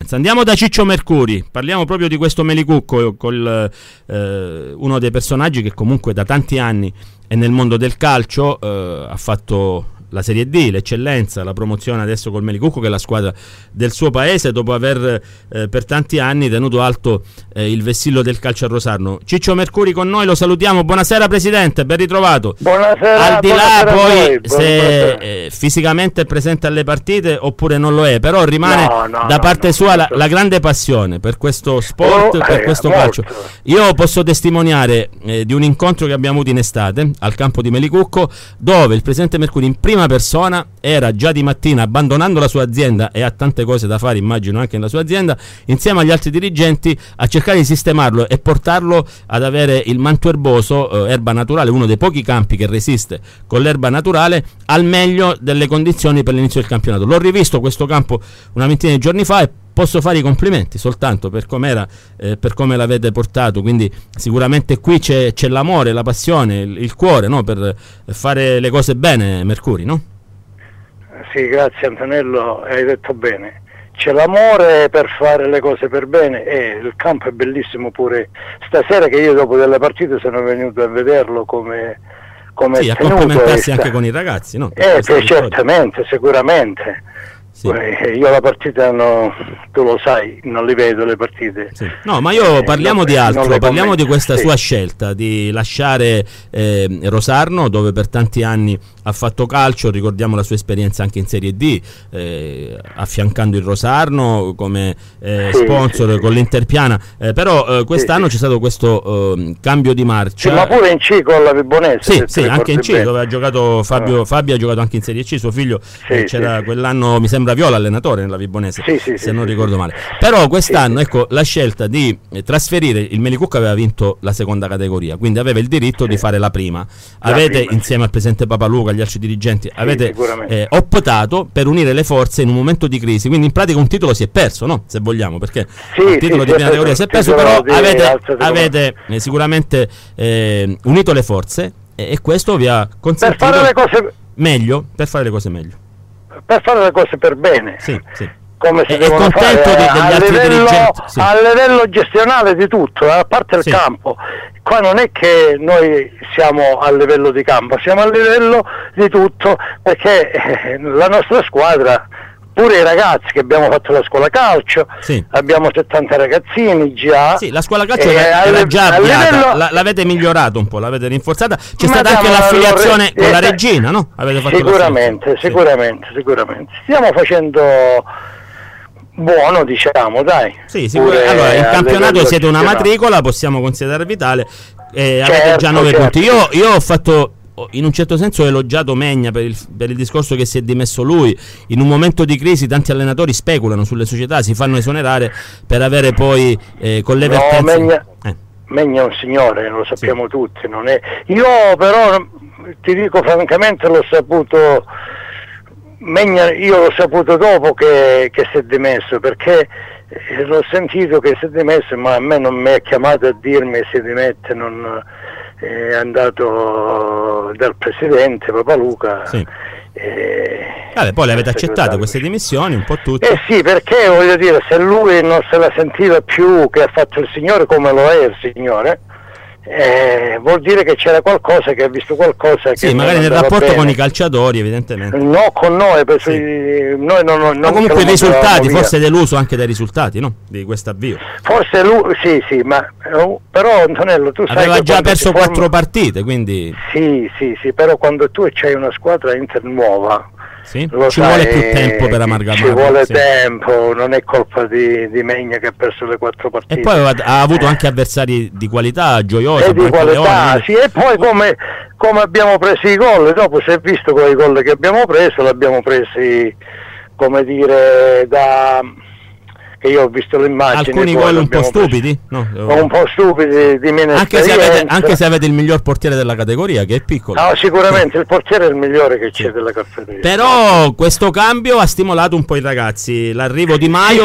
abbastanza. Andiamo da Ciccio Mercuri, parliamo proprio di questo Melicucco, uno dei personaggi che comunque da tanti anni è nel mondo del calcio, ha fatto la Serie D, l'eccellenza, la promozione adesso col Melicucco, che è la squadra del suo paese, dopo aver per tanti anni tenuto alto il vessillo del calcio a Rosarno. Ciccio Mercuri con noi, lo salutiamo. Buonasera Presidente, ben ritrovato. Buonasera. Al di là poi se fisicamente è presente alle partite oppure non lo è, però rimane da parte sua la grande passione per questo sport, per questo calcio. Io posso testimoniare di un incontro che abbiamo avuto in estate al campo di Melicucco, dove il Presidente Mercuri in prima persona era già di mattina, abbandonando la sua azienda, e ha tante cose da fare immagino anche nella sua azienda, insieme agli altri dirigenti a cercare di sistemarlo e portarlo ad avere il manto erboso, erba naturale, uno dei pochi campi che resiste con l'erba naturale, al meglio delle condizioni per l'inizio del campionato. L'ho rivisto questo campo una ventina di giorni fa e posso fare i complimenti soltanto per com'era, per come l'avete portato, quindi sicuramente qui c'è l'amore, la passione, il cuore, no? Per fare le cose bene, Mercuri, no? Sì, grazie Antonello, hai detto bene. C'è l'amore per fare le cose per bene e il campo è bellissimo pure stasera, che io dopo delle partite sono venuto a vederlo come sì, a complimentarsi anche con i ragazzi, no? Certamente, sicuramente. Sì. Io la partita tu lo sai, non li vedo le partite. Sì. No, ma io parliamo di altro, parliamo di questa sua scelta di lasciare Rosarno, dove per tanti anni ha fatto calcio. Ricordiamo la sua esperienza anche in Serie D, affiancando il Rosarno come sponsor con l'Interpiana, però quest'anno c'è stato questo cambio di marcia. Sì, ma pure in C con la Vibonese. Sì, anche in C, dove ha giocato Fabio ha giocato anche in Serie C, suo figlio c'era quell'anno, mi sembra Viola allenatore nella Vibonese, se non ricordo male. Però quest'anno ecco la scelta di trasferire il Melicucco, aveva vinto la seconda categoria, quindi aveva il diritto di fare la prima. Avete insieme al presidente Papaluca, agli altri dirigenti, avete optato per unire le forze in un momento di crisi, quindi in pratica un titolo si è perso, no? Se vogliamo, perché il titolo di prima categoria si è perso, però avete sicuramente unito le forze e questo vi ha consentito per fare le cose meglio, per fare le cose meglio, per fare le cose per bene. Sì. Come si devono fare a livello gestionale di tutto, a parte il campo. Qua non è che noi siamo a livello di campo, siamo a livello di tutto, perché la nostra squadra, pure i ragazzi che abbiamo fatto la scuola calcio, abbiamo 70 ragazzini già. Sì, la scuola calcio era già avviata, l'avete migliorato un po', l'avete rinforzata, c'è stata anche l'affiliazione con la Regina, no? Avete fatto sicuramente. Stiamo facendo buono, diciamo, dai. Allora in campionato siete una matricola, possiamo considerarvi tale, avete già 9 punti. Io ho fatto, in un certo senso, elogiato Megna per il discorso che si è dimesso lui. In un momento di crisi tanti allenatori speculano sulle società, si fanno esonerare per avere poi con le vertenze. Megna è un signore, lo sappiamo tutti, non è. Io però ti dico francamente, l'ho saputo Megna, io l'ho saputo dopo che si è dimesso, perché l'ho sentito che si è dimesso, ma a me non mi ha chiamato a dirmi si dimette, non è andato dal presidente Papaluca. Poi le avete accettate queste dimissioni un po' tutte? Sì, perché voglio dire, se lui non se la sentiva più che ha fatto il signore come lo è il signore, vuol dire che c'era qualcosa, che ha visto qualcosa che magari nel rapporto bene con i calciatori, evidentemente. No, con noi, noi non ma comunque i risultati, forse deluso anche dai risultati, no? Di questo avvio. Forse lui, sì, ma però Antonello, tu sai che aveva già perso 4 partite, quindi sì, però quando tu c'hai una squadra Inter nuova, ci vuole più tempo per amalgamare. Ci vuole tempo, non è colpa di Megna che ha perso le 4 partite. E poi ha avuto anche avversari di qualità, Gioiosa, e di qualità, e poi come abbiamo preso i gol, dopo si è visto con i gol che abbiamo preso, l'abbiamo presi, come dire, che io ho visto le immagini. Alcuni gol un po' stupidi? No? Un po' stupidi, di meno esperienza. Anche se avete il miglior portiere della categoria, che è piccolo. No, sicuramente il portiere è il migliore che c'è della categoria. Però questo cambio ha stimolato un po' i ragazzi, l'arrivo di Maio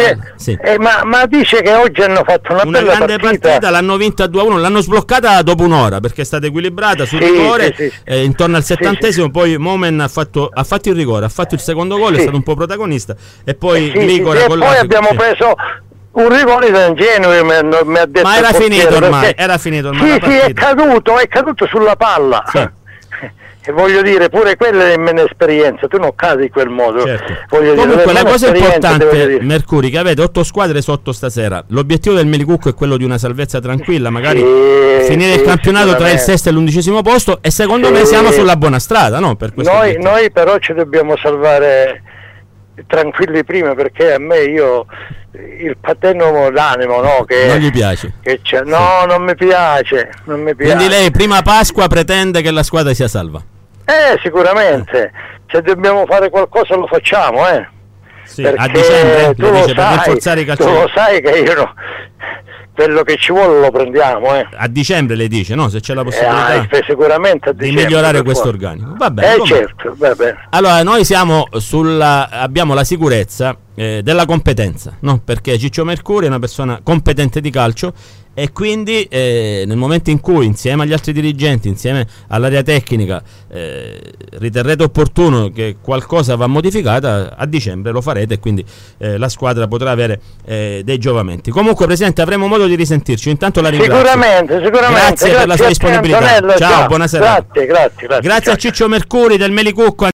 ma dice che oggi hanno fatto una bella grande partita, l'hanno vinta 2-1, l'hanno sbloccata dopo un'ora perché è stata equilibrata sul rigore, intorno al 70esimo, poi Momen ha fatto il rigore, ha fatto il secondo gol, è stato un po' protagonista, e poi Gligora con poi abbiamo preso un rigore da ingenuo, mi ha detto. Ma era finito ormai, era finito ormai. Sì, è caduto sulla palla. Sì. E voglio dire, pure quella è meno esperienza, tu non cadi in quel modo. Certo. Voglio comunque dire, la cosa importante, Mercuri, che avete 8 squadre sotto stasera, l'obiettivo del Melicucco è quello di una salvezza tranquilla, magari finire il campionato tra il sesto e l'11° posto, e secondo me siamo sulla buona strada, no? Per questo noi però ci dobbiamo salvare tranquilli prima, perché a me il paterno d'animo, no, che non gli piace, che c'è. No, non mi piace. Quindi lei prima Pasqua pretende che la squadra sia salva? Sicuramente, se dobbiamo fare qualcosa lo facciamo, sì, a dicembre tu lo sai, per rinforzare i calciatori. Tu lo sai che io quello che ci vuole lo prendiamo, A dicembre lei dice, no? Se c'è la possibilità sicuramente a dicembre, di migliorare questo organico. Va bene. Certo, va bene. Allora, noi abbiamo la sicurezza della competenza, no? Perché Ciccio Mercuri è una persona competente di calcio, e quindi nel momento in cui, insieme agli altri dirigenti, insieme all'area tecnica, riterrete opportuno che qualcosa va modificata, a dicembre lo farete, e quindi la squadra potrà avere dei giovamenti. Comunque, Presidente, avremo modo di risentirci. Intanto la ringrazio. Sicuramente. Grazie per la sua disponibilità. Ciao, buonasera. Grazie. Grazie a Ciccio Mercuri del Melicucco.